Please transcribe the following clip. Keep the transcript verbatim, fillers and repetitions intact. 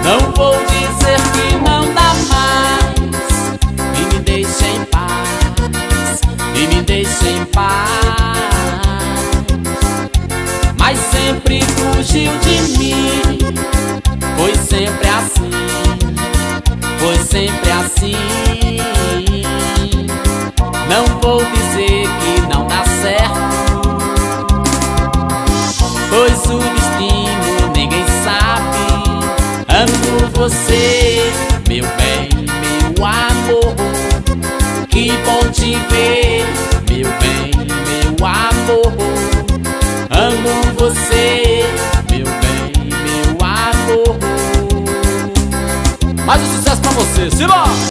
Não vou dizer que não dá mais, e me deixe em paz, e me deixe em paz. Mas sempre fugiu de mim, foi sempre assim, foi sempre assim. Não vou dizer que não dá certo, pois o destino ninguém sabe. Amo você, meu bem, meu amor. Que bom te ver, meu bem, meu amor. Amo você, meu bem, meu amor. Mais um sucesso pra você, Simão!